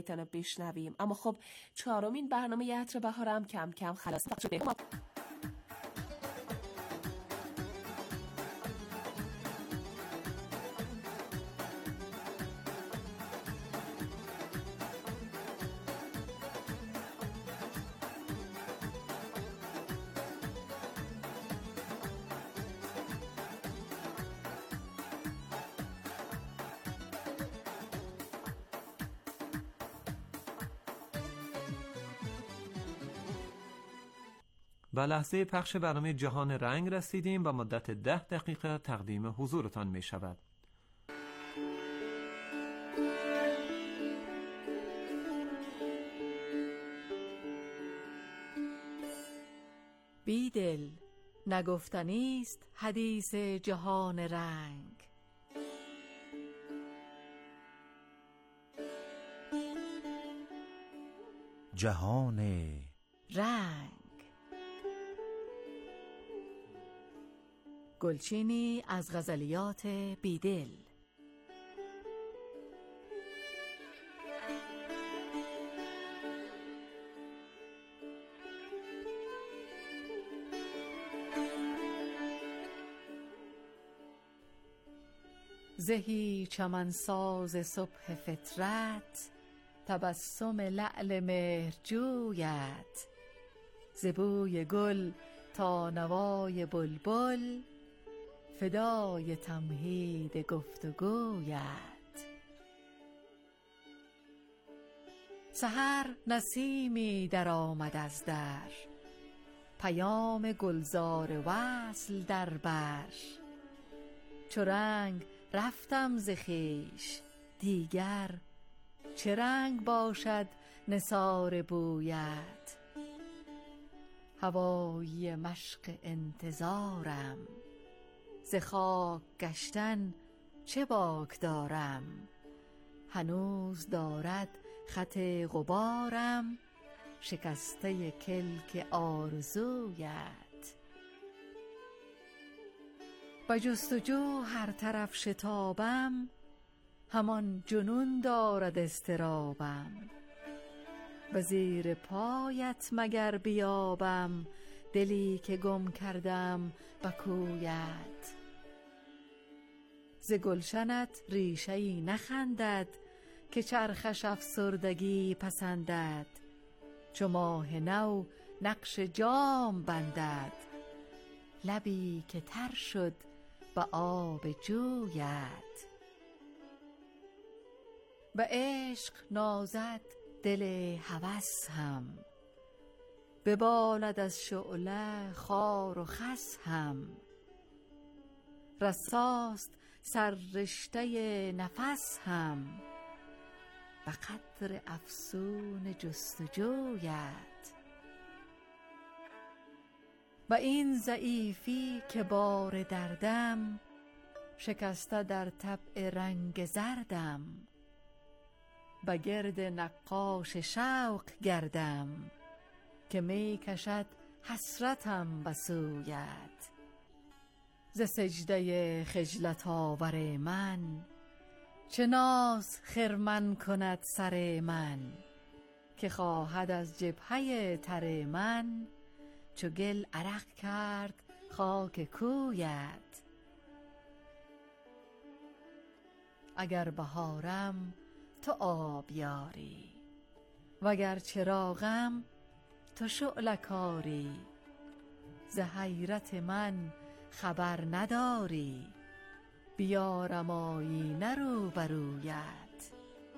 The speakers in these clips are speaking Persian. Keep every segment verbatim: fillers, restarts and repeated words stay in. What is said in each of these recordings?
تانو بشنویم. اما خب چهارمین برنامه عطر بهارم کم کم خلاص پخش شده. به لحظه پخش برنامه جهان رنگ رسیدیم و مدت ده دقیقه تقدیم حضورتان می شود. بیدل نگفتنیست حدیث جهان رنگ. جهان رنگ. گلچینی از غزلیات بیدل. زهی چمنساز صبح فطرت، تبسم لعل مهرجویت. ز بوی گل تا نوای بلبل، فدای تمهید گفتگویت. سحر نسیمی در آمد از در، پیام گلزار وصل در بر. چو رنگ رفتم ز خویش دیگر، چه رنگ باشد نثار بویت. هوای مشق انتظارم، ز خاک گشتن چه باک دارم. هنوز دارد خط غبارم، شکسته کلک آرزویت. به جستجو هر طرف شتابم، همان جنون دارد اضطرابم. به زیر پایت مگر بیابم، دلی که گم کردم به کویت. ز گلشنت ریشه‌ای نخندد، که چرخش افسردگی پسندد. چو ماه نو نقش جام بندد، لبی که تر شد به آب جویت. به عشق نازد دل هوس هم، ببالد از شعله خار و خس هم. رساست سر رشته نفس هم، به قدر افسون جستجویت. و این ضعیفی که بار دردم، شکسته در طبع رنگ زردم. به گرد نقاش شوق گردم، که می کشد حسرتم به سویت. ز سجده خجلت آور من، چه ناز خرمن کند سر من. که خواهد از جبهه تر من، چو گل عرق کرد خاک کویت. اگر بهارم تو آبیاری، وگر چراغم تو شعله کاری. ز حیرت من خبر نداری، بیارم آیینه روبرویت.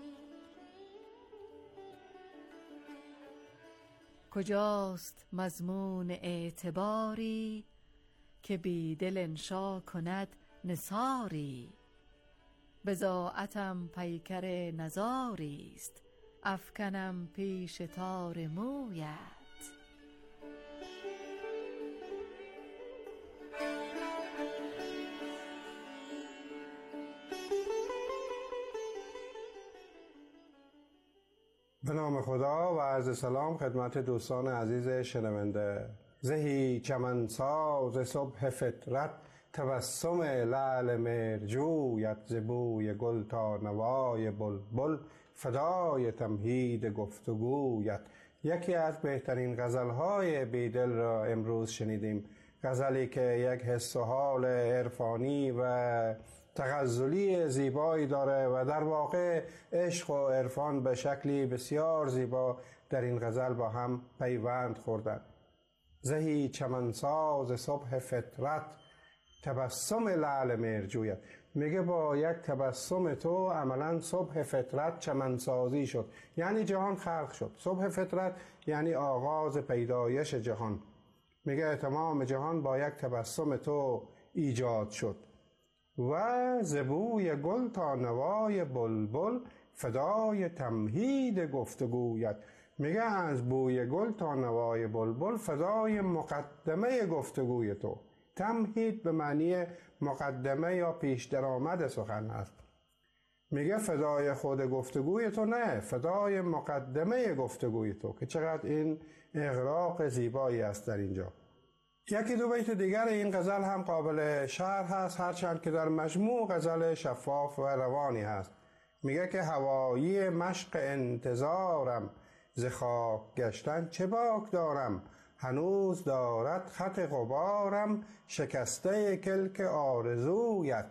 کجاست مضمون اعتباری، که بیدل انشا کند نثاری. بضاعتم پیکر نزاریست، افکنم پیش تار مویت. به نام خدا و عرض سلام خدمت دوستان عزیز شنونده. زهی چمنساز صبح فطرت، تبسم لعل مهرجویت. ز بوی گل تا نوای بلبل، فدای تمهید گفتگویت. یکی از بهترین غزل‌های بیدل را امروز شنیدیم، غزلی که یک حس و حال عرفانی و تغزلی زیبایی داره و در واقع عشق و عرفان به شکلی بسیار زیبا در این غزل با هم پیوند خوردند. زهی چمنساز صبح فطرت، تبسم لعل مهرجویت. میگه با یک تبسم تو عملا صبح فطرت چمنسازی شد، یعنی جهان خلق شد. صبح فطرت یعنی آغاز پیدایش جهان. میگه تمام جهان با یک تبسم تو ایجاد شد. و زبوی گل تا نوای بلبل، فدای تمهید گفتگویت. میگه از بوی گل تا نوای بلبل، فدای مقدمه گفتگوی تو. تمهید به معنی مقدمه یا پیش درآمد سخن است. میگه فدای خود گفتگوی تو نه، فدای مقدمه گفتگوی تو، که چقدر این اغراق زیبایی است در اینجا. یکی دو بیت دیگر این غزل هم قابل شرح هست، هرچند که در مجموع غزل شفاف و روانی هست. میگه که هوایی مشق انتظارم، ز خاک گشتن چه باک دارم، هنوز دارد خط غبارم، شکسته کلک آرزویت.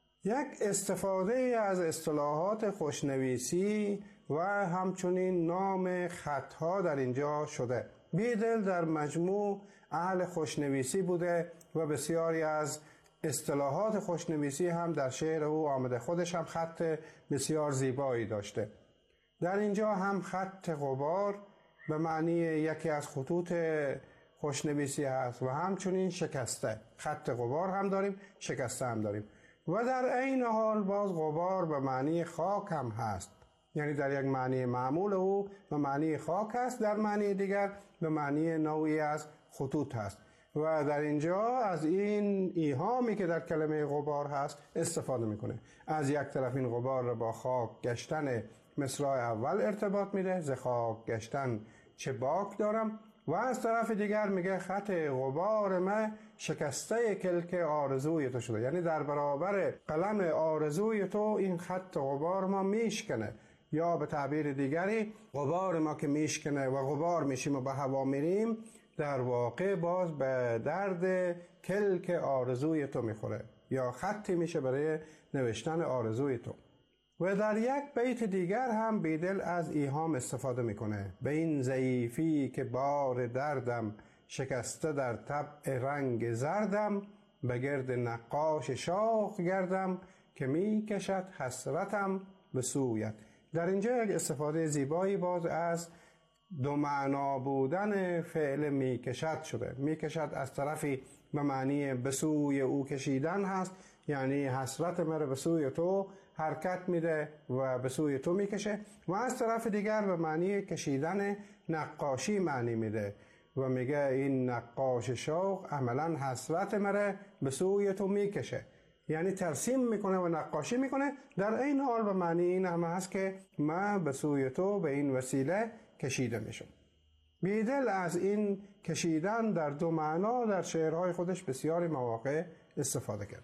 یک استفاده از اصطلاحات خوشنویسی و همچنین نام خطها در اینجا شده. بیدل در مجموع اهل خوشنویسی بوده و بسیاری از اصطلاحات خوشنویسی هم در شعر او آمده. خودش هم خط بسیار زیبایی داشته. در اینجا هم خط غبار به معنی یکی از خطوط خوشنویسی هست و همچنین شکسته. خط غبار هم داریم، شکسته هم داریم. و در عین حال باز غبار به معنی خاک هم هست، یعنی در یک معنی معمول او به معنی خاک هست، در معنی دیگر به معنی نوعی از خطوط هست. و در اینجا از این ایهامی که در کلمه غبار هست استفاده میکنه. از یک طرف این غبار را با خاک گشتن مصرع اول ارتباط میده، ز خاک گشتن چه باک دارم، و از طرف دیگر میگه خط غبار من شکسته کلک آرزوی تو شده، یعنی در برابر قلم آرزوی تو این خط غبار ما میشکنه، یا به تعبیر دیگری غبار ما که میشکنه و غبار میشیم و به هوا میریم، در واقع باز به درد کلک آرزوی تو میخوره یا خطی میشه برای نوشتن آرزوی تو. و در یک بیت دیگر هم بیدل از ایهام استفاده میکنه. به این ضعیفی که بار دردم، شکسته در طبع رنگ زردم، به گرد نقاش شاخ گردم، که میکشد حسرتم به سویت. در اینجا یک استفاده زیبایی باز از دو معنا بودن فعل میکشد شده. میکشد از طرفی به معنی به سوی او کشیدن هست، یعنی حسرت مرا به سوی تو حرکت میده و به سوی تو میکشه، و از طرف دیگر به معنی کشیدن نقاشی معنی میده و میگه این نقاش شوق عملا حسرت مرا به سوی تو میکشه، یعنی ترسیم میکنه و نقاشی میکنه. در این حال به معنی این هم هست که من به سوی تو به این وسیله کشیده میشم. بیدل از این کشیدن در دو معنا در شعرهای خودش بسیاری مواقع استفاده کرده.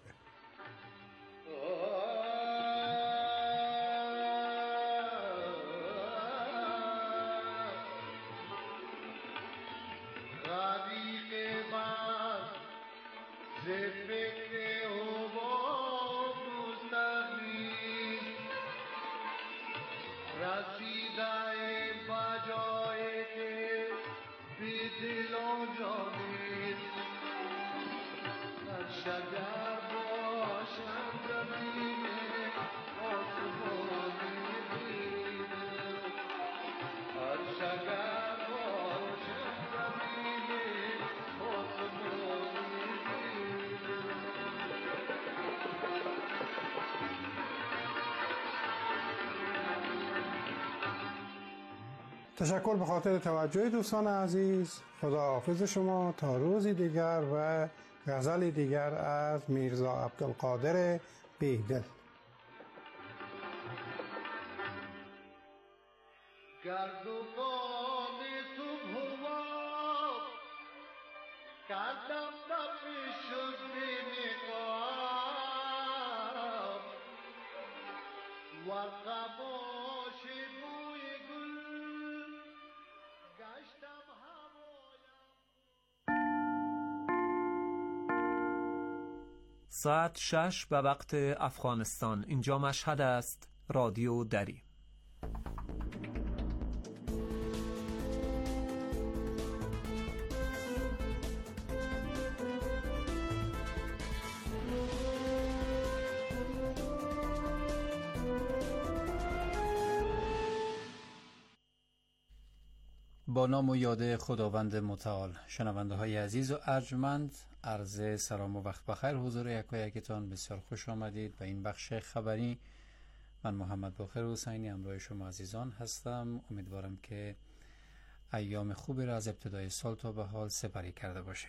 تشکر به خاطر توجه دوستان عزیز. خداحافظ شما تا روزی دیگر و غزلی دیگر از میرزا عبدالقادر بیدل. گردوان صبح و کردم دفع شد نقاب و قباش ساعت شش به وقت افغانستان. اینجا مشهد است. رادیو دری. با نام و یاد خداوند متعال، شنونده های عزیز و ارجمند، عرض سلام و وقت بخیر حضور یکا یکتان. بسیار خوش آمدید به این بخش خبری. من محمد باقر حسینی همراه شما عزیزان هستم. امیدوارم که ایام خوبی را از ابتدای سال تا به حال سپری کرده باشید.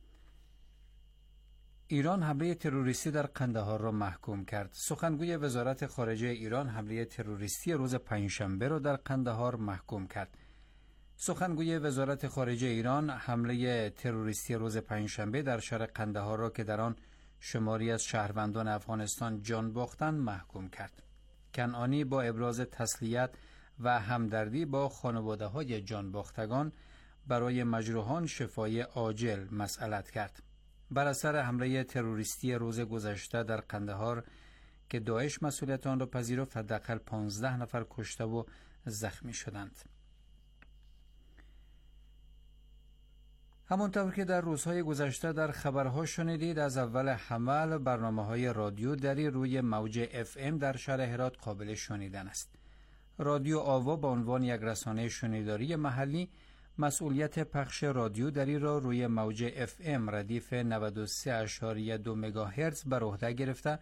ایران حمله تروریستی در قندهار را محکوم کرد. سخنگوی وزارت خارجه ایران حمله تروریستی روز پنجشنبه را در قندهار محکوم کرد. سخنگوی وزارت خارجه ایران حمله تروریستی روز پنجشنبه در شهر قندهار را که در آن شماری از شهروندان افغانستان جان باختند محکوم کرد. کنعانی با ابراز تسلیت و همدردی با خانواده‌های جان باختگان برای مجروحان شفای عاجل مسئلت کرد. بر اثر حمله تروریستی روز گذشته در قندهار که داعش مسئولیت آن را پذیرفت، حداقل پانزده نفر کشته و زخمی شدند. همانطور که در روزهای گذشته در خبرها شنیدید، از اول حمل برنامه‌های رادیو دری روی موج اف ام در شهر هرات قابل شنیدن است. رادیو آوا با عنوان یک رسانه شنیداری محلی مسئولیت پخش رادیو دری را روی موج اف ام ردیف نود و سه اشاری دو مگاهرتز بر عهده گرفته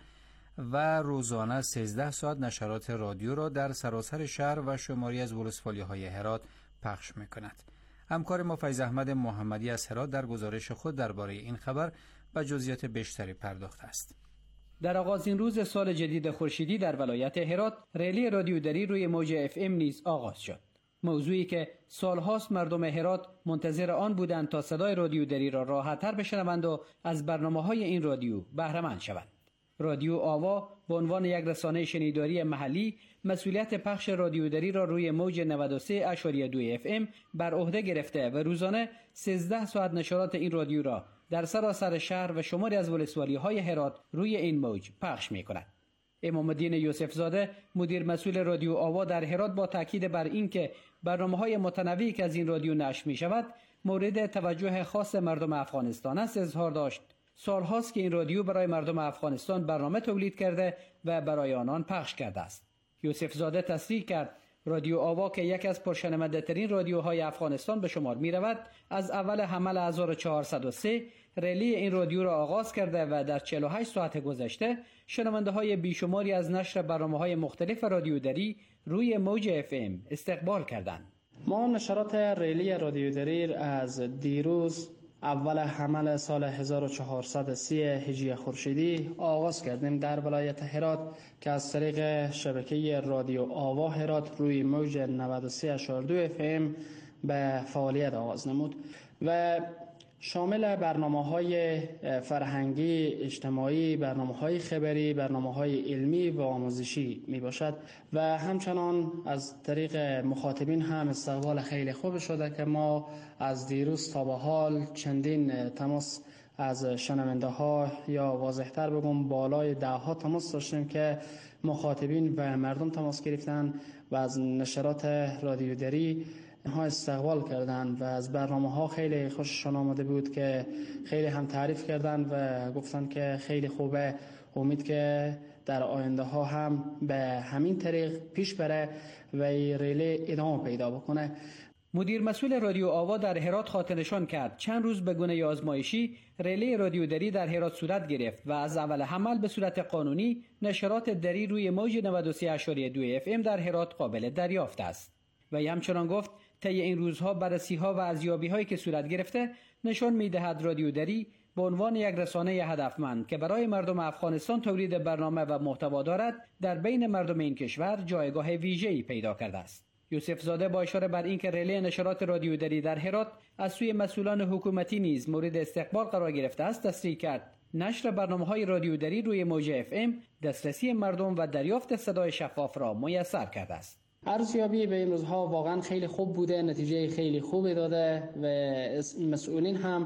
و روزانه سیزده ساعت نشرات رادیو را در سراسر شهر و شماری از ولسوالی‌های هرات پخش می‌کند. همکار ما فیض احمد محمدی از هرات در گزارش خود درباره این خبر به جزئیات بیشتری پرداخته است. در آغازین روز سال جدید خورشیدی در ولایت هرات، ریلی رادیو دری روی موج اف ام نیز آغاز شد. موضوعی که سالهاست مردم هرات منتظر آن بودند تا صدای رادیو دری را راحت‌تر بشنوند و از برنامه‌های این رادیو بهره مند شوند. رادیو آوا به عنوان یک رسانه شنیداری محلی مسئولیت پخش رادیو دری را روی موج نود و سه اشاری دو اف ام بر عهده گرفته و روزانه سیزده ساعت نشرات این رادیو را در سراسر شهر و شماری از ولسوالی‌های هرات روی این موج پخش می‌کند. امام الدین یوسف زاده، مدیر مسئول رادیو آوا در هرات، با تاکید بر اینکه برنامه‌های متنوعی که از این رادیو نشر می‌شود مورد توجه خاص مردم افغانستان است، اظهار داشت سالهاست که این رادیو برای مردم افغانستان برنامه تولید کرده و برای آنان پخش کرده است. یوسف زاده تصریح کرد رادیو آوا که یکی از پرشنونده رادیوهای افغانستان به شمار می رود، از اول حمل هزار و چهارصد و سه ریلی این رادیو را آغاز کرده و در چهل و هشت ساعت گذشته شنونده های بیشماری از نشر برنامه های مختلف رادیو دری روی موج اف ام استقبال کردند. ما نشرات ریلی رادیو دری از دیروز اول حمل سال هزار و چهارصد و سی هجری خورشیدی آغاز کردیم در ولایت هرات که از طریق شبکه رادیو آوا هرات روی موج نود و سه اشاری دو اف ام به فعالیت آغاز نمود و شامل برنامه‌های فرهنگی، اجتماعی، برنامه‌های خبری، برنامه‌های علمی و آموزشی می باشد و همچنان از طریق مخاطبین هم استقبال خیلی خوب شده که ما از دیروز تا به حال چندین تماس از شنونده ها، یا واضح‌تر بگم بالای ده ها تماس داشتیم که مخاطبین و مردم تماس گرفتن و از نشرات رادیو دری ها استقبال کردن و از برنامه ها خیلی خوششان آمده بود که خیلی هم تعریف کردن و گفتن که خیلی خوبه. امید که در آینده ها هم به همین طریق پیش بره و ریلی ادامه پیدا بکنه. مدیر مسئول رادیو آوا در هرات خاطر نشان کرد چند روز به گونه آزمایشی ریلی رادیو دری در هرات صورت گرفت و از اول حمل به صورت قانونی نشرات دری روی موج نود و سه اشاری دو اف ام در هرات قابل دریافت است. و همچنان گفت طی این روزها بررسی‌ها و ارزیابی‌هایی که صورت گرفته نشان می‌دهد رادیو دری به عنوان یک رسانه هدفمند که برای مردم افغانستان تولید برنامه و محتوا دارد در بین مردم این کشور جایگاه ویژه‌ای پیدا کرده است. یوسف زاده با اشاره بر اینکه ریلی نشرات رادیو دری در هرات از سوی مسئولان حکومتی نیز مورد استقبال قرار گرفته است تصریح کرد نشر برنامه‌های رادیو دری روی موج اف ام دسترسی مردم و دریافت صدای شفاف را میسر کرده است. ارزیابی به این روزها واقعا خیلی خوب بوده، نتیجه خیلی خوبی داده و مسئولین هم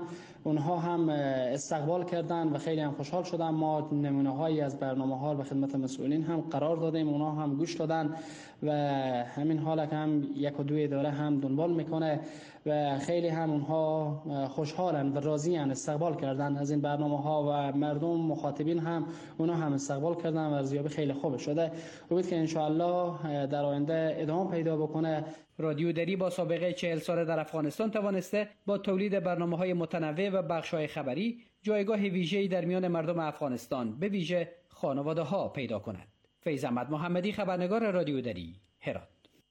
اونها هم استقبال کردن و خیلی هم خوشحال شدن. ما نمونه هایی از برنامه ها به خدمت مسئولین هم قرار دادیم، اونها هم گوش دادن و همین حالا که هم یک و دو اداره هم دنبال میکنه و خیلی هم اونها خوشحالن و راضیان، استقبال کردن از این برنامه ها و مردم مخاطبین هم اونها هم استقبال کردن و ارزیابی خیلی خوب شده. امید که انشاءالله در آینده ادامه پیدا بکنه. رادیو دری با سابقه چهل ساله در افغانستان توانسته با تولید برنامه‌های متنوع و بخش‌های خبری جایگاه ویژه‌ای در میان مردم افغانستان به ویژه خانواده‌ها پیدا کند. فیض احمد محمدی، خبرنگار رادیو دری، هرات.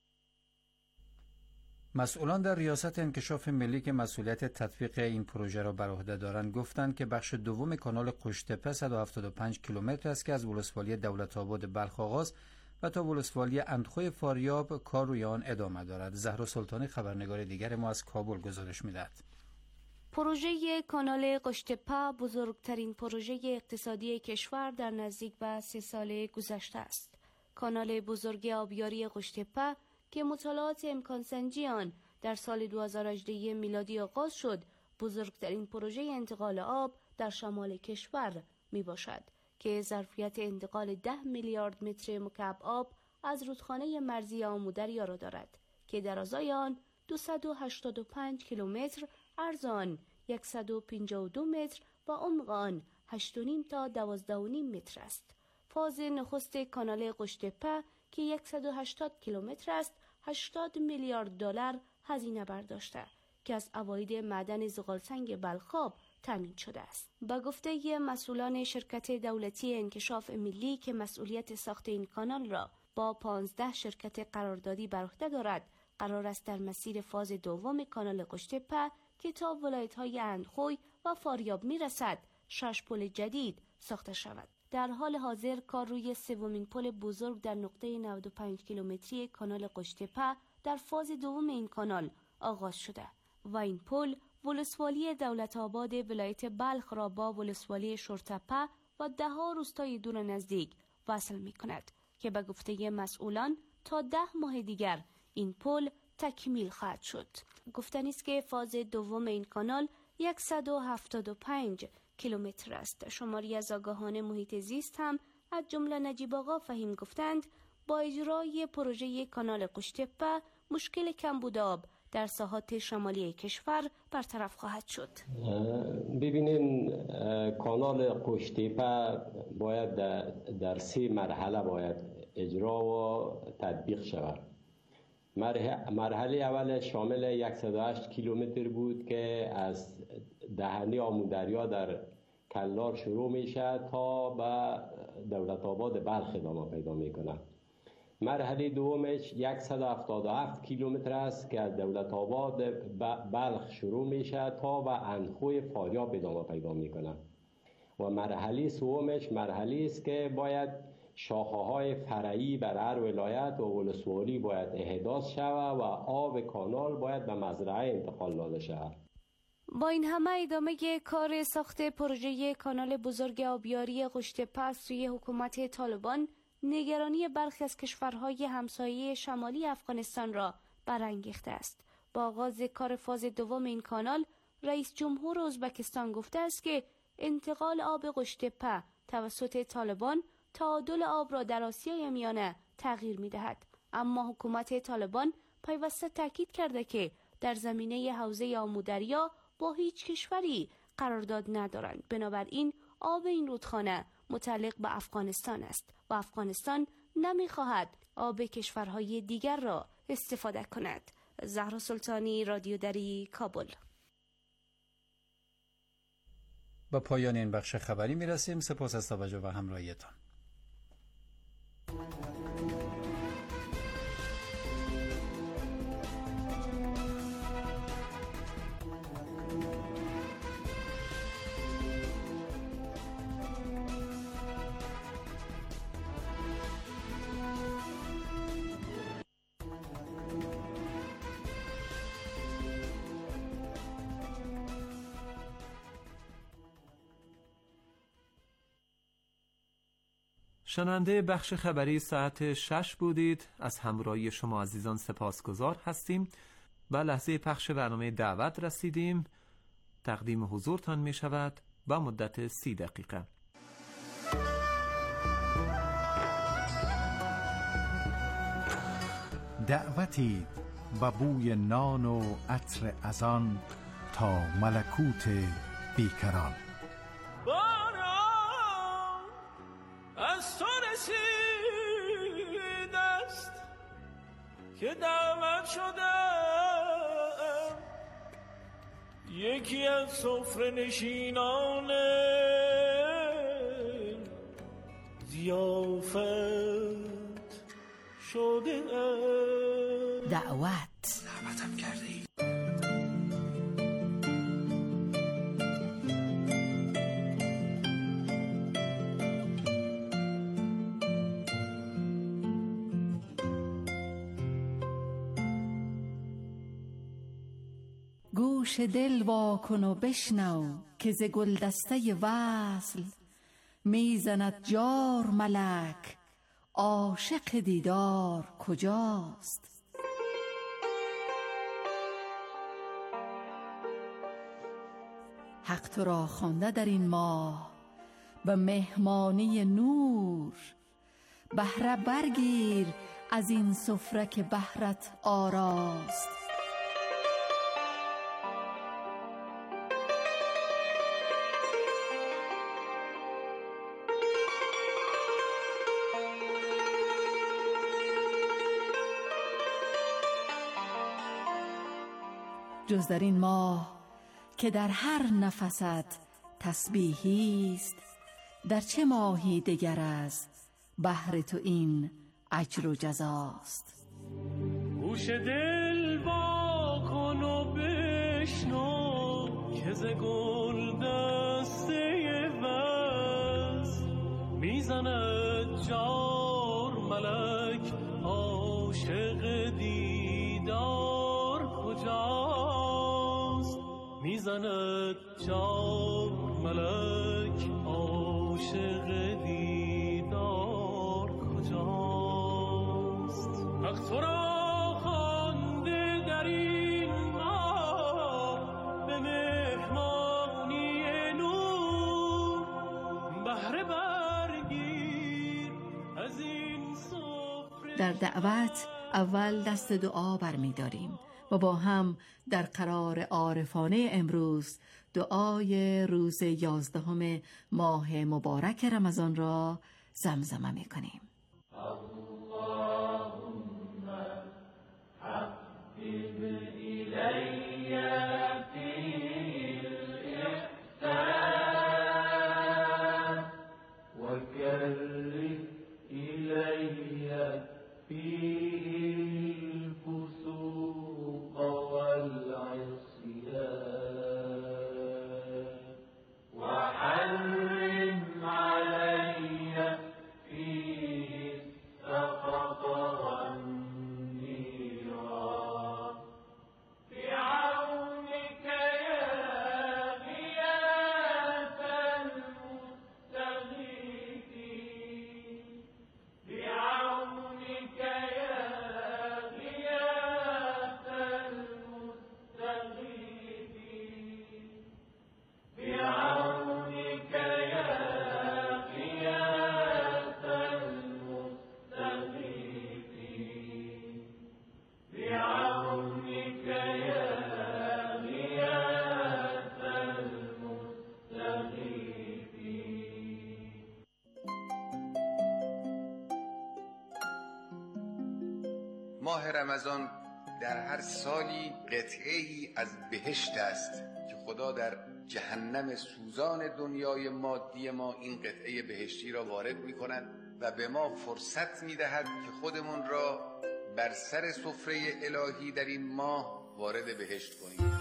مسئولان در ریاست انکشاف ملی که مسئولیت تطبیق این پروژه را بر عهده دارند گفتند که بخش دوم کانال قشته‌په صد و هفتاد و پنج کیلومتر است که از ولسوالی دولت‌آباد بلخ آغاز و تا ولسوالی اندخوی فاریاب کار روی آن ادامه دارد. زهرا سلطانی، خبرنگار دیگر ما، از کابل گزارش می‌دهد. پروژه کانال قشته‌په بزرگترین پروژه اقتصادی کشور در نزدیک به سه سال گذشته است. کانال بزرگ آبیاری قشته‌په که مطالعات امکان سنجی آن در سال دو هزار و هجده میلادی آغاز شد، بزرگترین پروژه انتقال آب در شمال کشور می باشد که ظرفیت انتقال ده میلیارد متر مکعب آب از رودخانه مرزی آمودریا را دارد که درازای آن دویست و هشتاد و پنج کیلومتر، عرض آن صد و پنجاه و دو متر و عمق آن هشت و نیم تا دوازده و نیم متر است. فاز نخست کانال قشته‌په که صد و هشتاد کیلومتر است، هشتاد میلیارد دلار هزینه برداشته که از عواید معدن زغالسنگ بلخاب تامین شده است. با گفته مسئولان شرکت دولتی انکشاف ملی که مسئولیت ساخت این کانال را با پانزده شرکت قراردادی بر عهده دارد، قرار است در مسیر فاز دوم کانال قشته‌په که تا ولایت‌های اندخوی و فاریاب می‌رسد، شش پل جدید ساخته شود. در حال حاضر کار روی سومین پل بزرگ در نقطه نود و پنج کیلومتری کانال قشته‌په در فاز دوم این کانال آغاز شده و این پل ولسوالی دولت‌آباد ولایت بلخ را با ولسوالی شورتپه و ده ها روستای دور نزدیک وصل می‌کند که به گفته مسئولان تا ده ماه دیگر این پل تکمیل خواهد شد. گفتنی است که فاز دوم این کانال صد و هفتاد و پنج کیلومتر است. شماری از آگاهان محیط زیست هم از جمله نجیب آقا فهیم گفتند با اجرای پروژه کانال قشته‌په مشکل کمبود آب در ساحات شمالی کشور برطرف خواهد شد. ببینین کانال قشته‌په باید در سه مرحله باید اجرا و تطبیق شود. مرحله اول شامل صد و هشت کیلومتر بود که از دهنی آمودریا در کلار شروع میشه تا به دولت‌آباد بلخ ادامه پیدا میکنه. مرحله دومش صد و هفتاد و هفت کیلومتر است که از دولت‌آباد بلخ شروع میشه تا به اندخوی فاریاب ادامه پیدا میکنه و مرحله سومش مرحله است که باید شاخه‌های فرعی بر هر ولایت و ولسوالی باید احداث شود و آب کانال باید به مزرعه انتقال داده شود. با این همه ادامه کار ساخت پروژه کانال بزرگ آبیاری قشته‌په از سوی حکومت طالبان نگرانی برخی از کشورهای همسایه شمالی افغانستان را برانگیخته است. با آغاز کار فاز دوم این کانال، رئیس جمهور ازبکستان گفته است که انتقال آب قشته‌په توسط طالبان تعادل آب را در آسیای میانه تغییر می‌دهد. اما حکومت طالبان پیوسته تاکید کرده که در زمینه حوزه آمودریا با هیچ کشوری قرارداد ندارند. بنابراین آب این رودخانه متعلق به افغانستان است و افغانستان نمی‌خواهد آب کشورهای دیگر را استفاده کند. زهرا سلطانی، رادیو دری، کابل. با پایان این بخش خبری میرسیم. سپاس از توجه و همراهیتان. شنونده بخش خبری ساعت شش بودید. از همراهی شما عزیزان سپاسگزار هستیم. و لحظه پخش برنامه دعوت رسیدیم. تقدیم حضورتان می شود با مدت سی دقیقه. دعوتی و بوی نان و عطر ازان تا ملکوت بیکران. باران از تو رسید است که دعوت شدم، یکی از سفره نشینان ضیافت شده دعوت دعوتم کرده ای. گوش دل واکن و بشنو که ز گلدسته وصل میزند جار ملک، عاشق دیدار کجاست؟ حق تو را خوانده در این ماه به مهمانی نور، بهره برگیر از این سفره که بهرت آراست. جز در این ماه که در هر نفست تسبیحی است، در چه ماهی دگر از بهر تو این اجر و جزاست؟ گوش دل واکن و بشنو که ز گلدسته وصل میزند جار ملک، عاشق دیدار کجاست؟ میزند جار ملک، عاشق دیدار کجاست؟ حق تو را خوانده در این ماه به مهمانی نور، بهره برگیر از این سفره. در دعوت اول دست دعا برمی داریم و با هم در قرار عارفانه امروز دعای روز یازدهم ماه مبارک رمضان را زمزمه می کنیم. اللهم حبب إلي في الإحسان وكره إلي فيه الفسوق والعصيان وحرم علي فيه السخط والنيران بعونك يا غياث المستغيثين بعونك يا غياث المستغيثين بعونك يا غياث المستغيثين بعونك يا غياث المستغيثين. ماه رمضان در هر سالی قطعه‌ای از بهشت است که خدا در جهنم سوزان دنیای مادی ما این قطعه بهشتی را وارد می کند و به ما فرصت می دهد که خودمون را بر سر سفره الهی در این ماه وارد بهشت کنیم.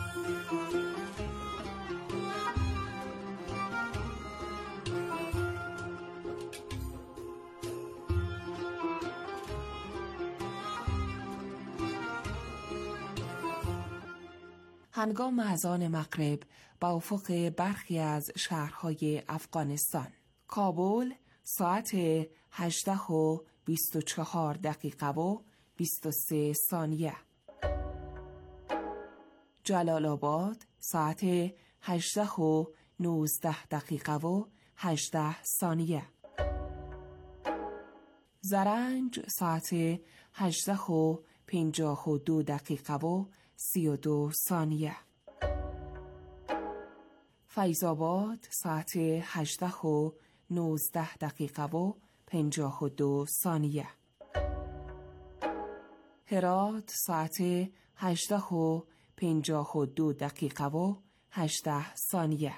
هنگام اذان مغرب با افق برخی از شهرهای افغانستان، کابل ساعت هجده و بیست و چهار دقیقه و بیست و سه ثانیه، جلال آباد ساعت هجده و نوزده دقیقه و هجده ثانیه. زرنج ساعت هجده و پنجاه و دو دقیقه و سی و دو ثانیه. فیض‌آباد ساعت هجده و نوزده دقیقه و پنجاه و دو ثانیه. هرات ساعت هجده و پنجاه و دو دقیقه و هجده ثانیه.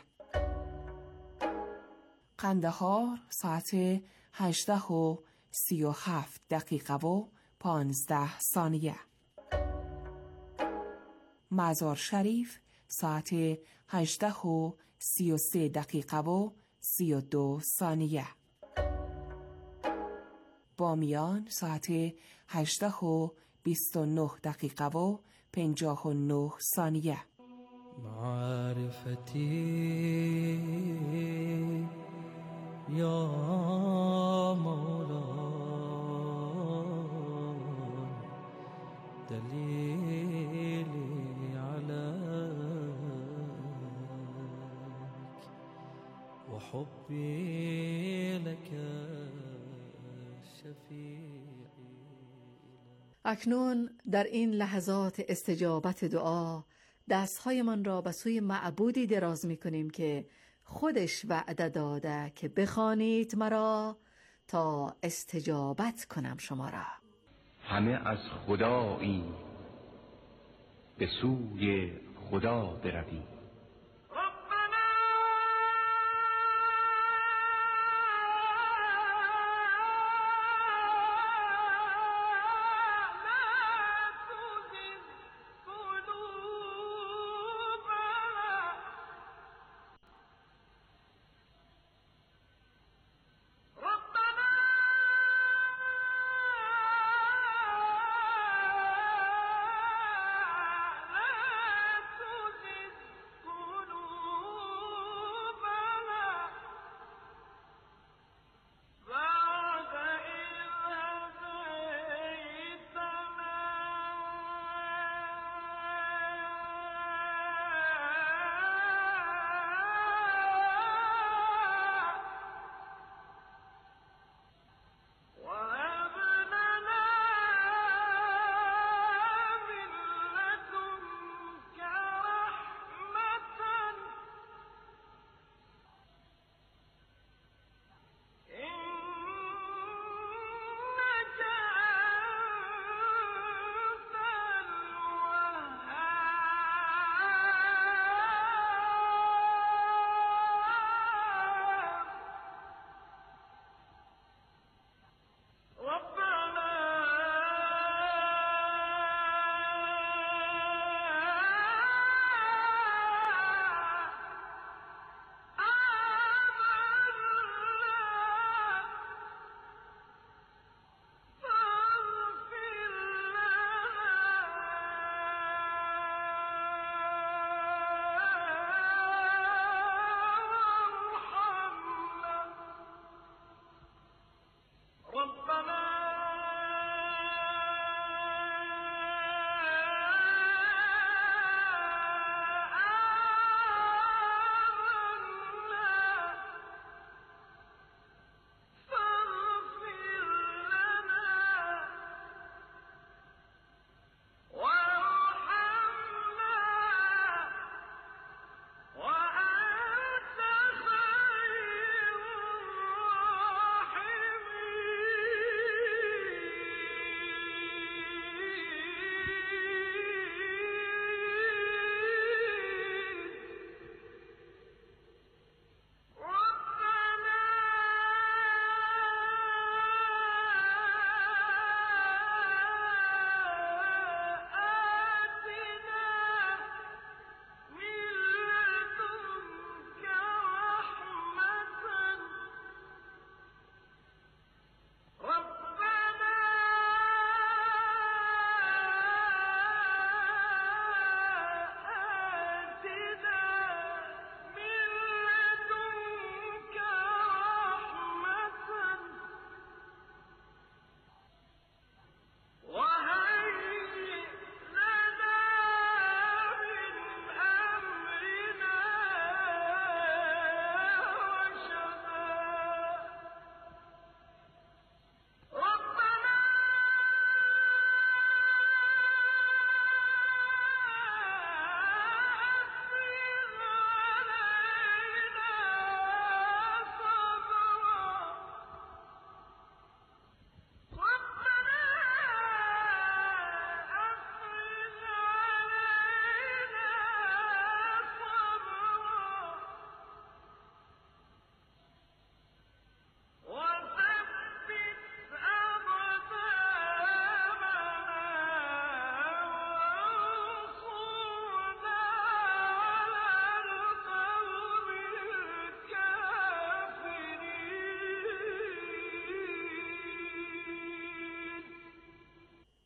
قندهار ساعت هجده و سی و هفت دقیقه و پانزده ثانیه. مزار شریف ساعت هجده و سی و سه دقیقه و سی و دو ثانیه. بامیان ساعت هجده و بیست و نه دقیقه و پنجاه و نه ثانیه. معرفتی یا مولا دلیلی علیک و حبی لک شفیعی. اکنون در این لحظات استجابت دعا دستهایمان را به سوی معبودی دراز می کنیم که خودش وعده داده که بخوانید مرا تا استجابت کنم شما را. همه از خدایی به سوی خدا برویم.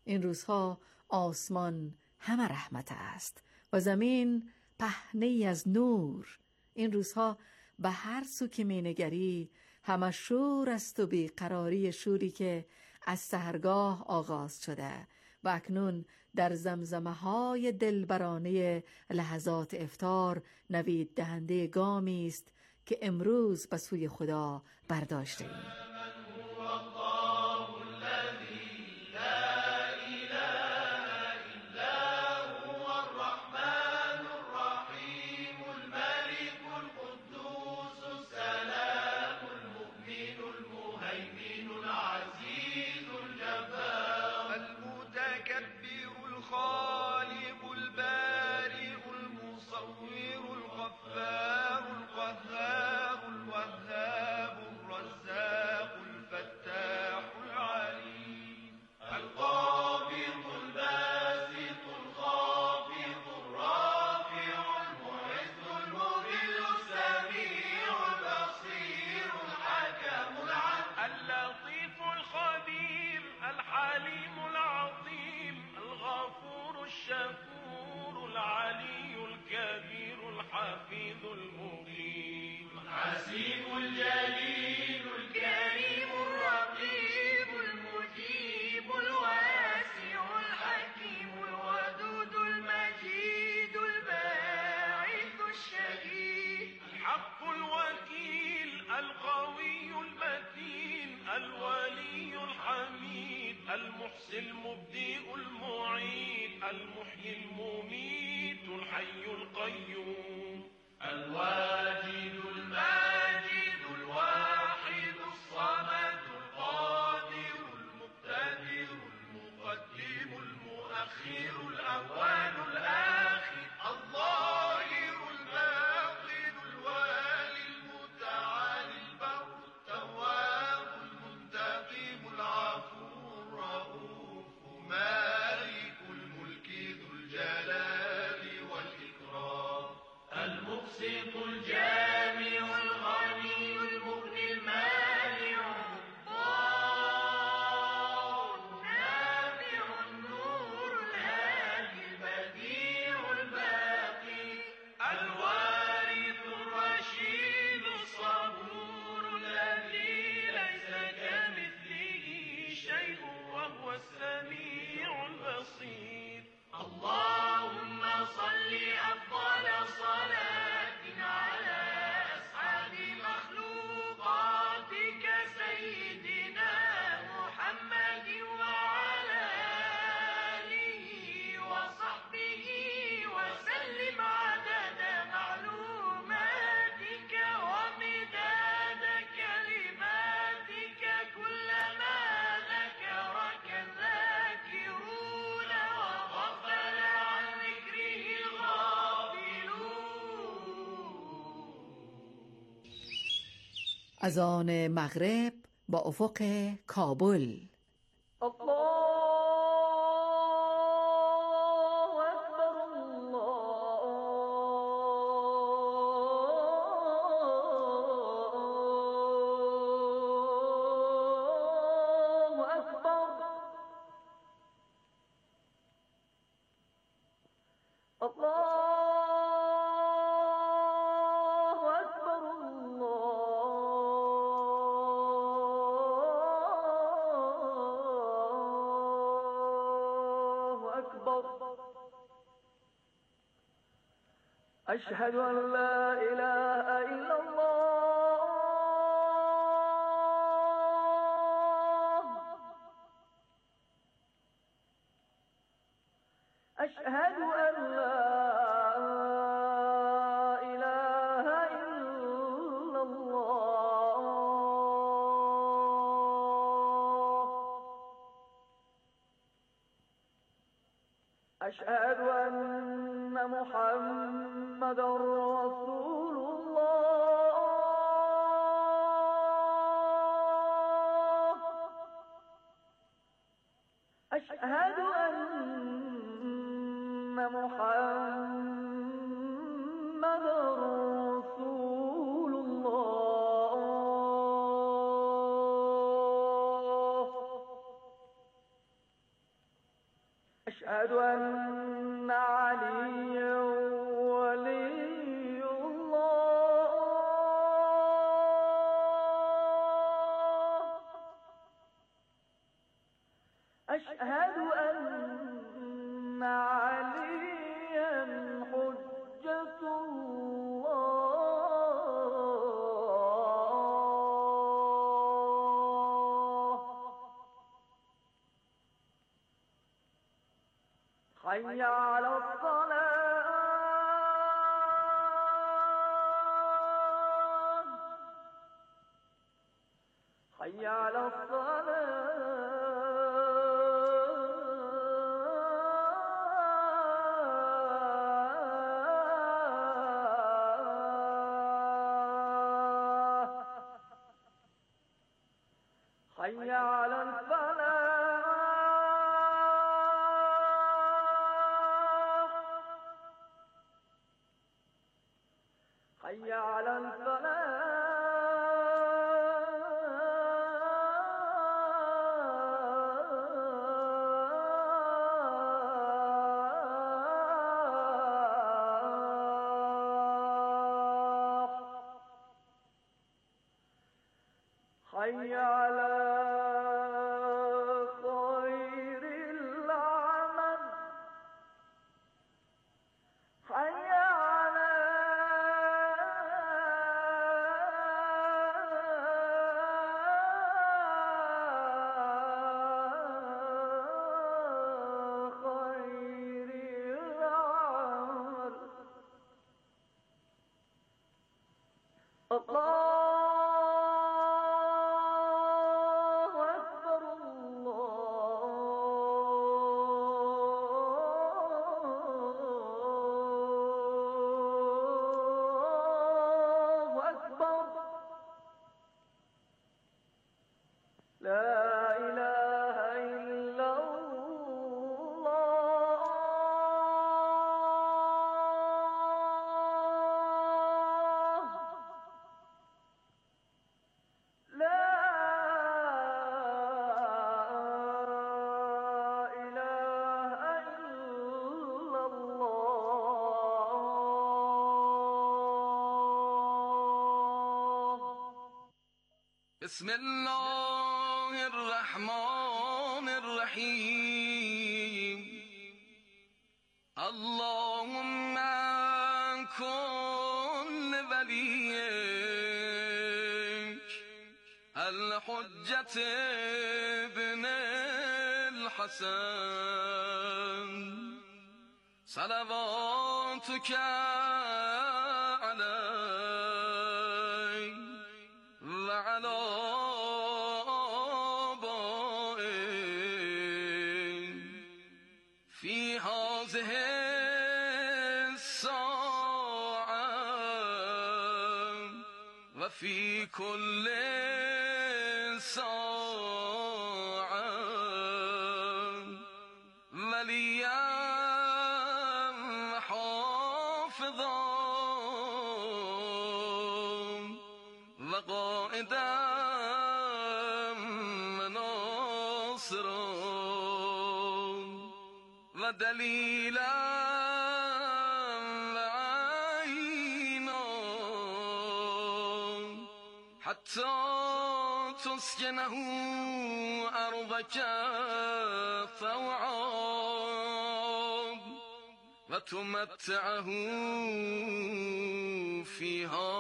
این روزها آسمان همه رحمت است و زمین پهنه‌ای از نور. این روزها به هر سو که می‌نگری همه شور است و بیقراری، شوری که از سحرگاه آغاز شده و اکنون در زمزمه های دلبرانه لحظات افطار نوید دهنده گامی است که امروز به سوی خدا برداشته ایم. المحسن المبدئ المعيد المحيي المميت الحي القيوم الواجد الماجد الواحد الصمد القادر المقتدر المقدم المؤخر الأول الآخر الظاهر الباطن الوالي المتعالي البر التواب المنتقم العفو مالك الملك ذو الجلال والإكرام المقسط الجامع الغني المغني المانع الضار النافع النور الهادي البديع الباقي الوارث الرشيد الصبور الذي ليس كمثله شيء وهو السميع البصير. اللهم صل أفضل صلاة على أسعد مخلوقاتك سيدنا محمد وعلى آله وصحبه وسلم عدد معلوماتك ومداد كلماتك كلما ذكرك الذاكرون وغفل عن ذكره الغافلون. اذان مغرب با افق کابل. أشهد أن لا إله إلا الله أشهد أن لا إله إلا الله أشهد أن محمد رسول الله أشهد أن محمد رسول الله حي على الصلاة حي على الصلاة حي على الفلاح حي على الفلاح حي على خير العمل حي على خير العمل الله بسم الله الرحمن الرحیم اللهم کن ولیک الحجة ابن الحسن صلواتك علیه وعلى آبائه في هذه الساعة وفي كل ساعة وليا حافظا وقائدا مناصرا ودليلا وعينا حتى تسكنه أرضك طوعا وتمتعه فيها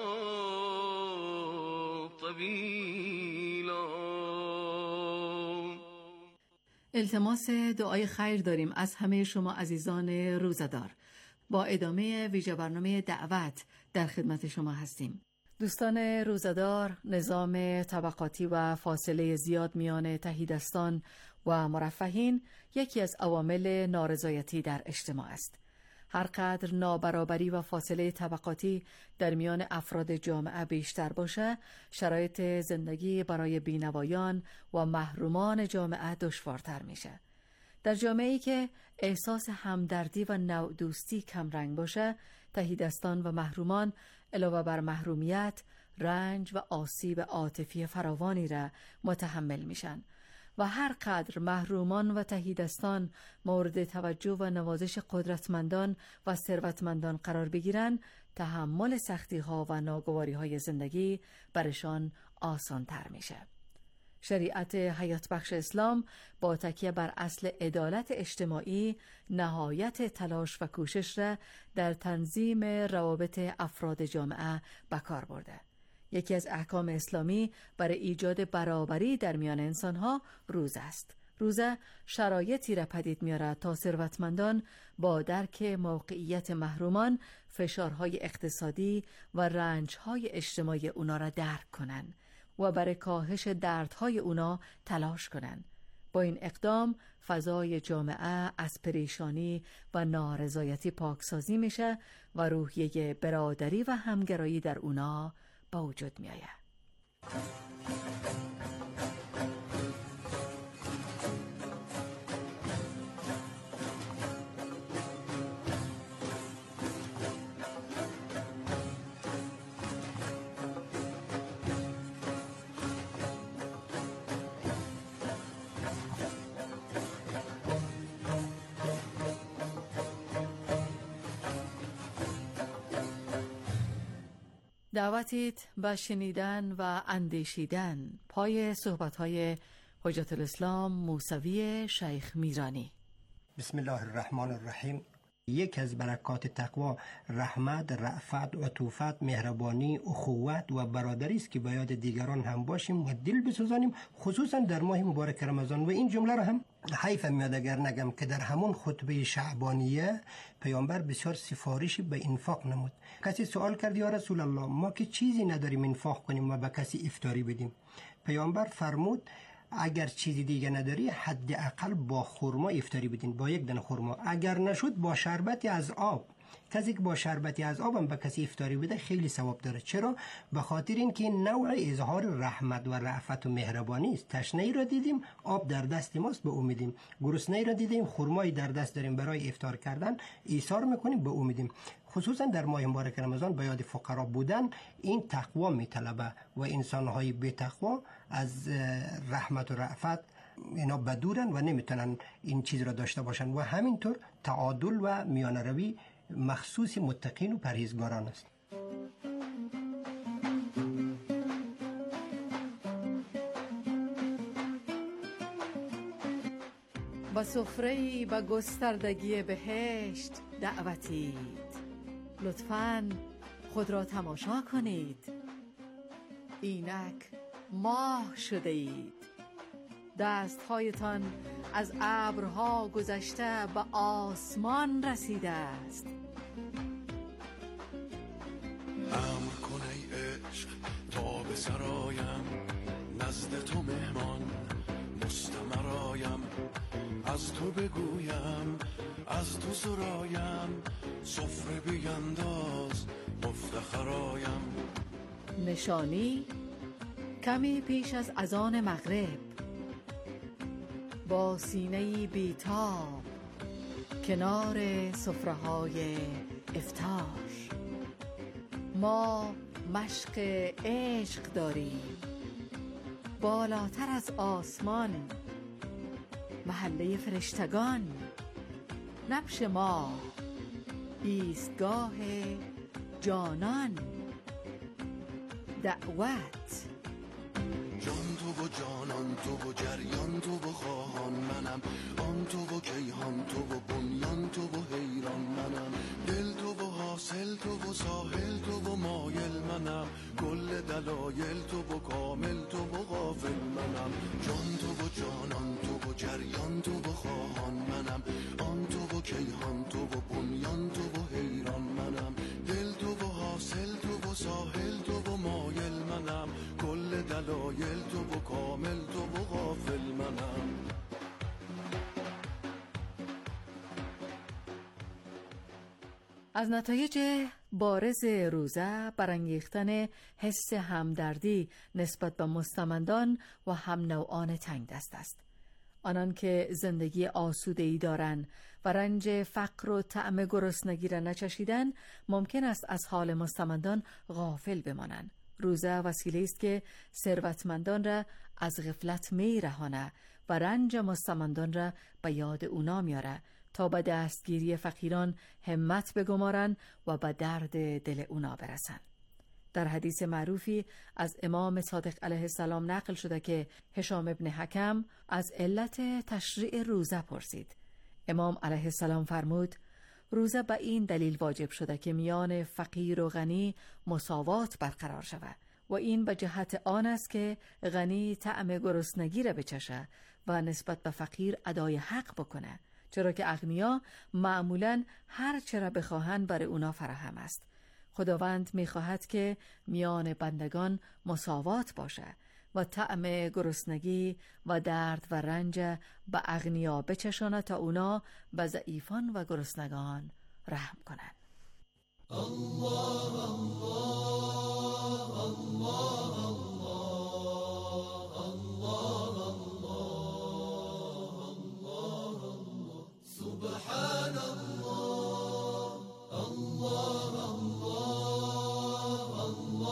التماس دعای خیر داریم از همه شما عزیزان روزدار. با ادامه ویژه برنامه دعوت در خدمت شما هستیم. دوستان روزدار، نظام طبقاتی و فاصله زیاد میان تهیدستان و مرفهین یکی از عوامل نارضایتی در اجتماع است. هر قدر نابرابری و فاصله طبقاتی در میان افراد جامعه بیشتر باشه، شرایط زندگی برای بینوایان و محرومان جامعه دشوارتر میشه. در جامعه‌ای که احساس همدردی و نودوستی کمرنگ باشه، تهیدستان و محرومان علاوه بر محرومیت، رنج و آسیب عاطفی فراوانی را متحمل میشن و هر قدر محرومان و تهیدستان مورد توجه و نوازش قدرتمندان و ثروتمندان قرار بگیرن، تحمل سختی ها و ناگواری های زندگی برشان آسان تر میشه. شریعت حیات بخش اسلام با تکیه بر اصل عدالت اجتماعی نهایت تلاش و کوشش را در تنظیم روابط افراد جامعه به کار برده. یکی از احکام اسلامی برای ایجاد برابری در میان انسانها روز است روزه شرایطی را پدید می‌آورد تا ثروتمندان با درک موقعیت محرومان فشارهای اقتصادی و رنجهای اجتماعی اونا را درک کنند و برای کاهش دردهای اونا تلاش کنند. با این اقدام فضای جامعه از پریشانی و نارضایتی پاکسازی میشه و روحیه برادری و همگرایی در اونا با وجود میآید. دعوتید به شنیدن و اندیشیدن پای صحبت‌های حجت الاسلام موسوی شیخ میرانی. بسم الله الرحمن الرحیم. یک از برکات تقوا رحمت، رأفت و طوفت، مهربانی، اخوت و برادری است که به یاد دیگران هم باشیم و دل بسوزانیم، خصوصا در ماه مبارک رمضان. و این جمله را هم حیف میاد اگر نگم که در همون خطبه شعبانیه پیامبر بسیار سفارشی به انفاق نمود. کسی سوال کرد یا رسول الله ما که چیزی نداریم انفاق کنیم و به کسی افطاری بدیم. پیامبر فرمود اگر چیزی دیگه نداری حداقل با خرما افطاری بدین، با یک دانه خرما. اگر نشد با شربتی از آب. کسی که با شربتی از آب هم به کسی افطاری بده خیلی ثواب داره. چرا؟ به خاطر اینکه این نوع اظهار رحمت و رأفت و مهربانی است. تشنه ای را دیدیم آب در دست ماست به امیدیم، گرسنه ای را دیدیم خرمایی در دست داریم برای افطار کردن ایثار میکنیم به امیدیم. خصوصا در ماه مبارک رمضان به یاد فقرا بودن این تقوا میطلبه و انسانهای بی تقوا از رحمت و رأفت اینا بدورن و نمیتونن این چیز را داشته باشن. و همینطور تعادل و میانه روی مخصوص متقین و پرهیزگاران است. با سفره‌ای با گستردگی بهشت دعوتید، لطفاً خود را تماشا کنید. اینک ماه شده اید، دستهایتان از ابرها گذشته به آسمان رسیده است. امر کن ای عشق تا به سرایم، نزد تو مهمان مستمرایم، از تو بگویم از تو سرایم، سفره بینداز مفتخرایم. نشانی کمی پیش از اذان مغرب، با سینه‌ای بیتاب کنار سفره‌های افطار، ما مشق عشق داریم. بالاتر از آسمان محله فرشتگان، نبش ما ایستگاه جانان. دعوت جان تو و جانان تو و جریان تو و خواهان منم، آن تو و کیهان تو و بنیان تو و حیران منم، دل تو و حاصل تو و ساحل تو و مایل منم، کل دلایل تو و کامل تو و غافل منم. جان تو و جانان تو و جریان تو و خواهان منم، آن تو و کیهان تو و بنیان تو و حیران منم، دل تو و حاصل تو و ساحل تو و مایل منم، کل دلایل تو و کامل تو و غافل منم. از نتایج بارز روزه برانگیختن حس همدردی نسبت به مستمندان و هم نوعان تنگ دست است. آنان که زندگی آسوده‌ای دارند و رنج فقر و طعم گرسنگی را نچشیدن ممکن است از حال مستمندان غافل بمانند. روزه وسیله است که ثروتمندان را از غفلت میرهانه و رنج مستمندان را به یاد اونا میاره تا به دستگیری فقیران همت بگمارن و به درد دل اونا برسن. در حدیث معروفی از امام صادق علیه السلام نقل شده که هشام ابن حکم از علت تشریع روزه پرسید. امام علیه السلام فرمود روزه به این دلیل واجب شده که میان فقیر و غنی مساوات برقرار شود و این به جهت آن است که غنی طعم گرسنگی را بچشه و نسبت به فقیر ادای حق بکنه، چرا که اغنیا معمولاً هر چه را بخواهند برای اونا فراهم است. خداوند میخواهد که میان بندگان مساوات باشه و طعم گرسنگی و درد و رنج به اغنیا بچشانه تا اونا به ضعیفان و گرسنگان رحم کنند. الله الله الله الله الله الله سبحان الله الله الله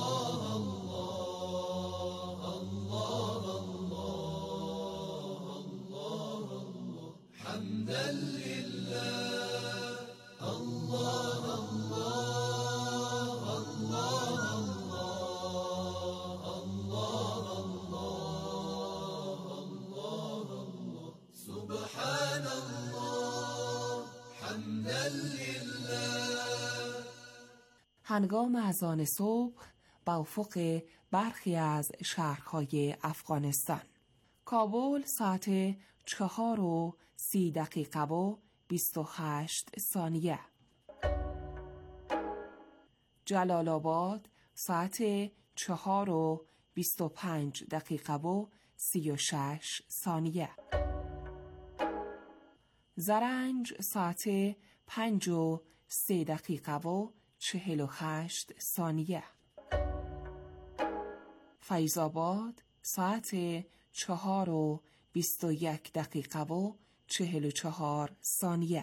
الله الله حمدا لله الله هنگام اذان صبح با افق برخی از شهرهای افغانستان. کابل ساعت چهار و سی دقیقه و بیست و هشت ثانیه. جلال آباد ساعت چهار و بیست و پنج دقیقه و سی و شش ثانیه. زرنج ساعت پنج و سه دقیقه و چهل و هشت ثانیه. فیض آباد ساعت چهار و بیست و یک دقیقه و چهل و چهار ثانیه.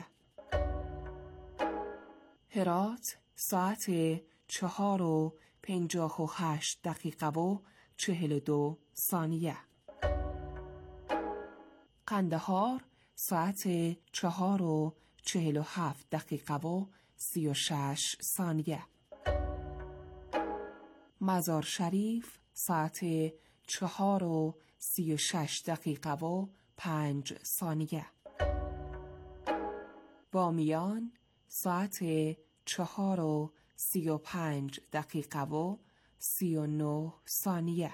هرات ساعت چهار و پنجاه و هشت دقیقه و چهل و دو ثانیه. قندهار ساعت چهار و چهل و هفت دقیقه و سی و شش ثانیه. مزار شریف ساعت چهار و سی و شش دقیقه و پنج ثانیه. بامیان ساعت چهار و سی و پنج دقیقه و سی و نه ثانیه.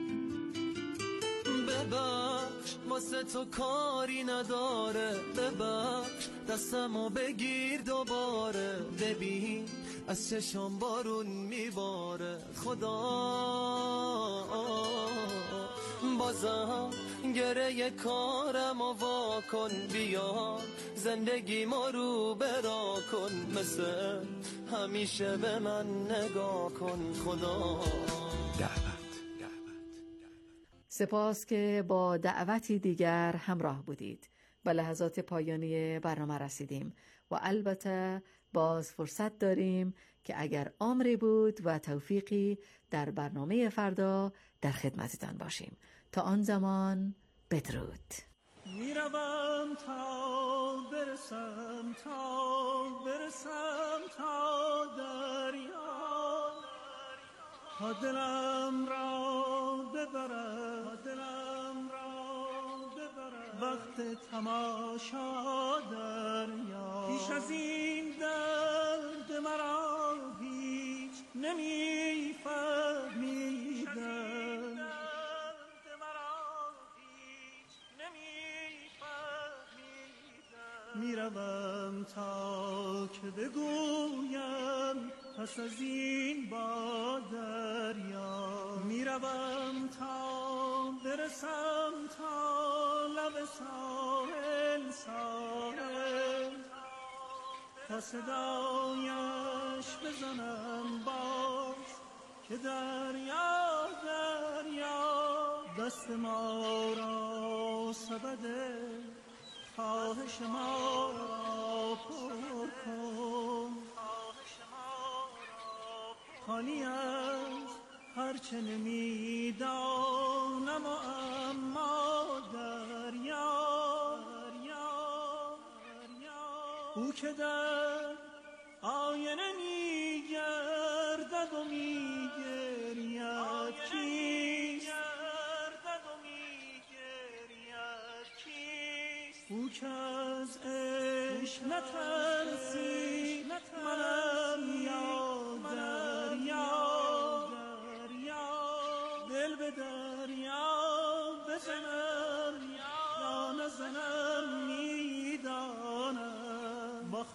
ببخش واسه تو کاری نداره، ببخش دستمو بگیر دوباره، ببین از چشم بارون میباره، خدا بازم گره کارمو وا کن، بیا زندگی ما رو برا کن، مثل همیشه به من نگاه کن خدا. سپاس که با دعوتی دیگر همراه بودید. به لحظات پایانی برنامه رسیدیم و البته باز فرصت داریم که اگر عمری بود و توفیقی در برنامه فردا در خدمتتان باشیم. تا آن زمان بدرود. میروم تا برسم تا برسم تا دریا، تا دلم را ببرم تا دلم را ببرم وقت تماشا دریا. پیش از این درد مرا هیچ نمی‌فهمیدم، میروم تا که بگویم پس از این با دریا، میروم تا برسم تا لب ساحل ساحل، تا صدایش بزنم باز که دریا دریا دست ما را سبده، خواهش ما را پر کن، خالی از هرچه نمیدانم و اما دریا او که در آینه میگردد و میگرید کیست، او که از عشق نترسی منم یا دریا، دل به دریا بزنم یا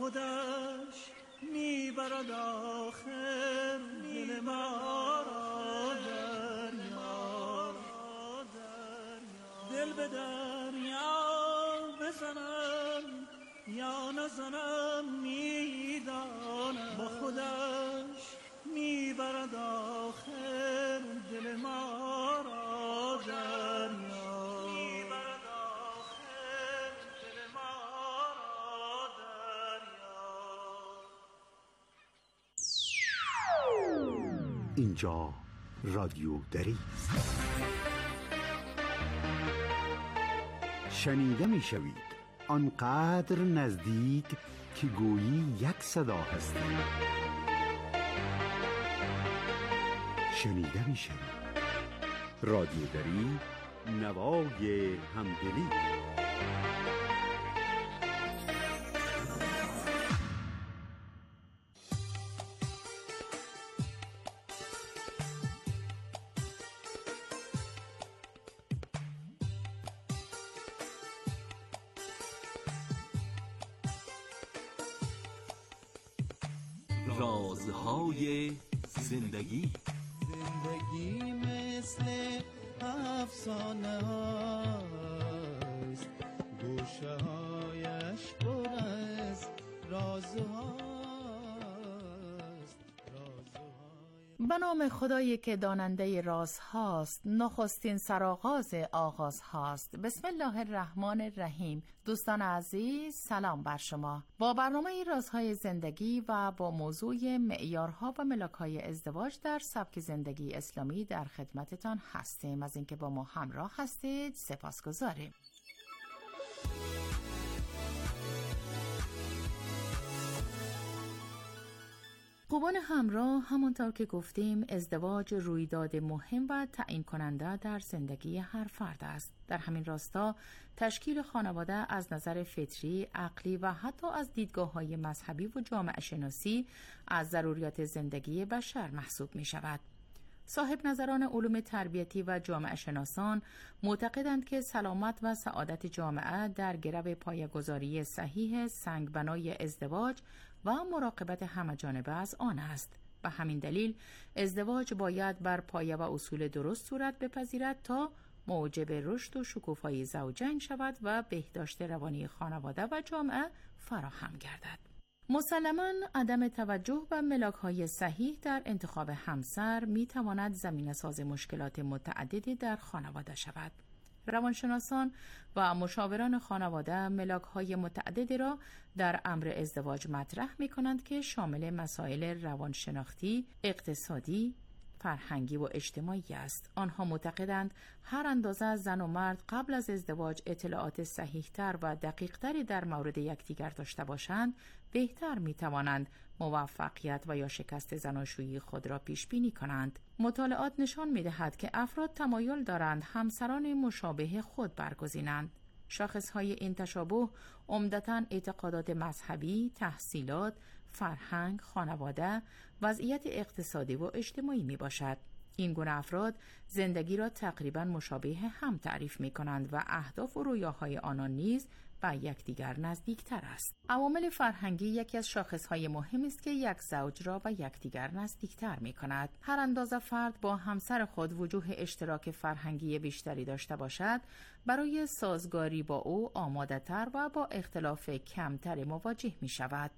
خودش میبرد آخر دل ما را دریا، دل به دریا بزنم یا نزنم میدانم، با خودش میبرد آخر دل ما را دریا، میبرد آخر دل ما را دریا. اینجا رادیو دری است. شنیده می شوید آنقدر نزدیک که گویی یک صدا هستی. شنیده می شوید رادیو دری، نوای همدلی. رازهای زندگی. زندگی مثل افسانه هاست، گوشه هایش پر از رازهاست. به نام خدایی که داننده راز هاست، نخستین سرآغاز آغاز هاست. بسم الله الرحمن الرحیم. دوستان عزیز، سلام بر شما. با برنامه رازهای زندگی و با موضوع معیارها و ملاک‌های ازدواج در سبک زندگی اسلامی در خدمتتان هستیم. از اینکه با ما همراه هستید سپاسگزاریم. خوبان همراه، همانطور که گفتیم ازدواج رویداد مهم و تعیین کننده در زندگی هر فرد است. در همین راستا تشکیل خانواده از نظر فطری، عقلی و حتی از دیدگاه‌های مذهبی و جامعه شناسی از ضروریات زندگی بشر محسوب می شود. صاحب نظران علوم تربیتی و جامعه شناسان معتقدند که سلامت و سعادت جامعه در گرو پایه‌گذاری صحیح سنگبنای ازدواج و مراقبت همه‌جانبه از آن است. به همین دلیل ازدواج باید بر پایه و اصول درست صورت بپذیرد تا موجب رشد و شکوفایی زوجین شود و بهداشت روانی خانواده و جامعه فراهم گردد. مسلماً عدم توجه به ملاک‌های صحیح در انتخاب همسر می‌تواند زمینه‌ساز مشکلات متعددی در خانواده شود. روانشناسان و مشاوران خانواده ملاک‌های متعددی را در امر ازدواج مطرح می‌کنند که شامل مسائل روانشناختی، اقتصادی، فرهنگی و اجتماعی است. آنها معتقدند هر اندازه زن و مرد قبل از ازدواج اطلاعات صحیح‌تر و دقیق‌تری در مورد یکدیگر داشته باشند، بهتر می‌توانند موفقیت و یا شکست زناشویی خود را پیش بینی کنند. مطالعات نشان می‌دهد که افراد تمایل دارند همسران مشابه خود برگزینند. شاخص‌های این تشابه عمدتاً اعتقادات مذهبی، تحصیلات، فرهنگ، خانواده، وضعیت اقتصادی و اجتماعی می باشد. این گونه افراد زندگی را تقریباً مشابه هم تعریف می کنند و اهداف و رویاهای آنان نیز به یکدیگر نزدیکتر است. عوامل فرهنگی یکی از شاخصهای مهم است که یک زوج را به یکدیگر نزدیکتر می کند. هر اندازه فرد با همسر خود وجوه اشتراک فرهنگی بیشتری داشته باشد، برای سازگاری با او آماده تر و با اختلاف کمتری مواجه می شود.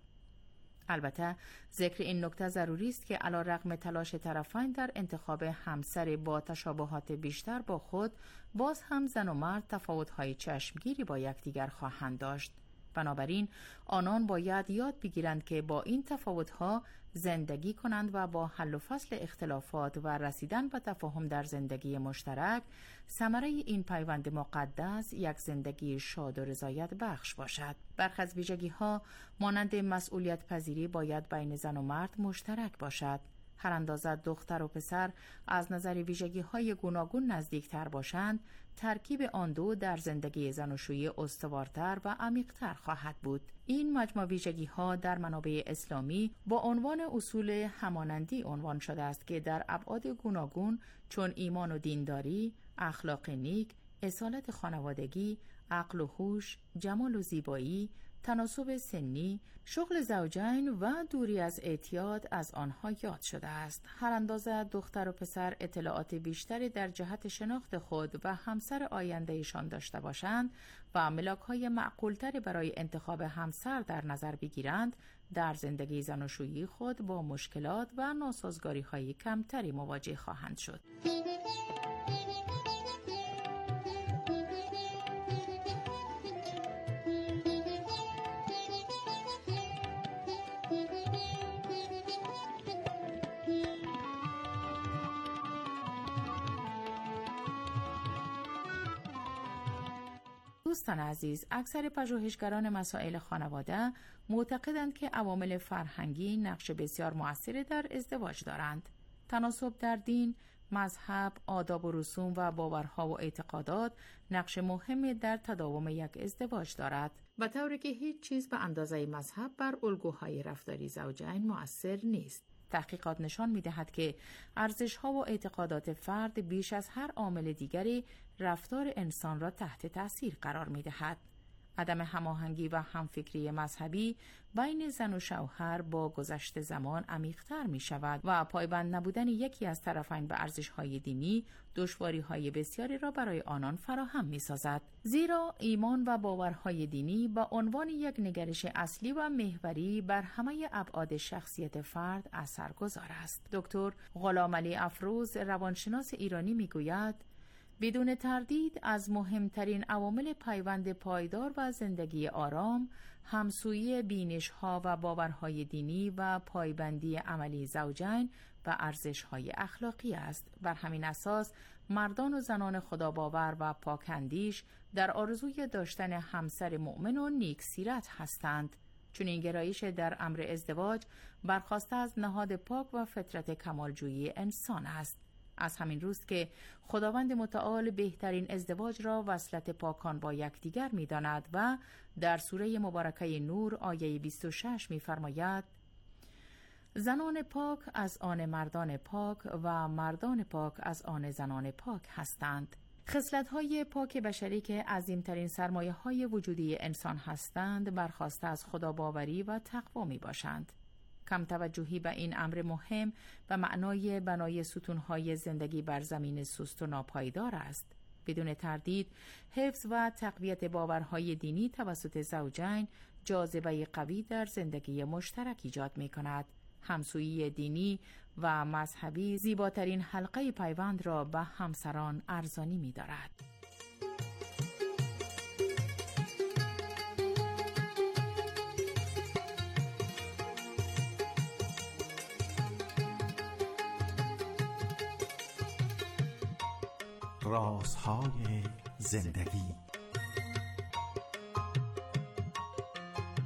البته ذکر این نکته ضروری است که علیرغم تلاش طرفین در انتخاب همسر با تشابهات بیشتر با خود، باز هم زن و مرد تفاوت‌های چشمگیری با یکدیگر خواهند داشت. بنابراین آنان باید یاد بگیرند که با این تفاوت‌ها زندگی کنند و با حل و فصل اختلافات و رسیدن به تفاهم در زندگی مشترک، ثمره این پیوند مقدس یک زندگی شاد و رضایت بخش باشد. برخی از ویژگی‌ها مانند مسئولیت پذیری باید بین زن و مرد مشترک باشد. هر اندازه دختر و پسر از نظر ویژگی‌های گوناگون نزدیکتر باشند، ترکیب آن دو در زندگی زناشویی استوارتر و عمیق‌تر خواهد بود. این مجموع ویژگی‌ها در منابع اسلامی با عنوان اصول همانندی عنوان شده است که در ابعاد گوناگون چون ایمان و دینداری، اخلاق نیک، اصالت خانوادگی، عقل و هوش، جمال و زیبایی، تناسب سنی، شغل زوجین و دوری از اعتیاد از آنها یاد شده است. هر اندازه دختر و پسر اطلاعات بیشتری در جهت شناخت خود و همسر آیندهشان داشته باشند و ملاک‌های معقولتری برای انتخاب همسر در نظر بگیرند، در زندگی زناشویی خود با مشکلات و ناسازگاری‌های کمتری مواجه خواهند شد. دوستان عزیز، اکثر پژوهشگران مسائل خانواده معتقدند که عوامل فرهنگی نقش بسیار مؤثری در ازدواج دارند. تناسب در دین، مذهب، آداب و رسوم و باورها و اعتقادات نقش مهمی در تداوم یک ازدواج دارد، به طوری که هیچ چیز به اندازه مذهب بر الگوهای رفتاری زوجین مؤثر نیست. تحقیقات نشان می‌دهد که ارزش‌ها و اعتقادات فرد بیش از هر عامل دیگری رفتار انسان را تحت تأثیر قرار می‌دهد. عدم هماهنگی و همفکری مذهبی بین زن و شوهر با گذشت زمان عمیق‌تر می‌شود و پایبند نبودن یکی از طرفین به ارزش‌های دینی دشواری‌های بسیاری را برای آنان فراهم می‌سازد. زیرا ایمان و باورهای دینی به عنوان یک نگرش اصلی و محوری بر همه ابعاد شخصیت فرد اثرگذار است. دکتر غلامعلی افروز، روانشناس ایرانی، می‌گوید بدون تردید از مهمترین عوامل پیوند پایدار و زندگی آرام، همسویی بینش‌ها و باورهای دینی و پایبندی عملی زوجین و ارزش‌های اخلاقی است. بر همین اساس مردان و زنان خداباور و پاکندیش در آرزوی داشتن همسر مؤمن و نیک سیرت هستند. چون این گرایش در امر ازدواج برخواسته از نهاد پاک و فطرت کمالجویی انسان است. از همین روست که خداوند متعال بهترین ازدواج را وصلت پاکان با یکدیگر می‌داند و در سوره مبارکه نور آیه بیست و شش می‌فرماید: زنان پاک از آن مردان پاک و مردان پاک از آن زنان پاک هستند. خصلت‌های پاک بشری که عظیم‌ترین سرمایه‌های وجودی انسان هستند، برخواسته از خداباوری و تقوا می‌باشند. کم توجهی به این امر مهم و معنای بنای ستونهای زندگی بر زمین سست و ناپایدار است. بدون تردید حفظ و تقویت باورهای دینی توسط زوجین جاذبه قوی در زندگی مشترک ایجاد می کند. همسویی دینی و مذهبی زیباترین حلقه پیوند را به همسران ارزانی می دارد. رازهای زندگی.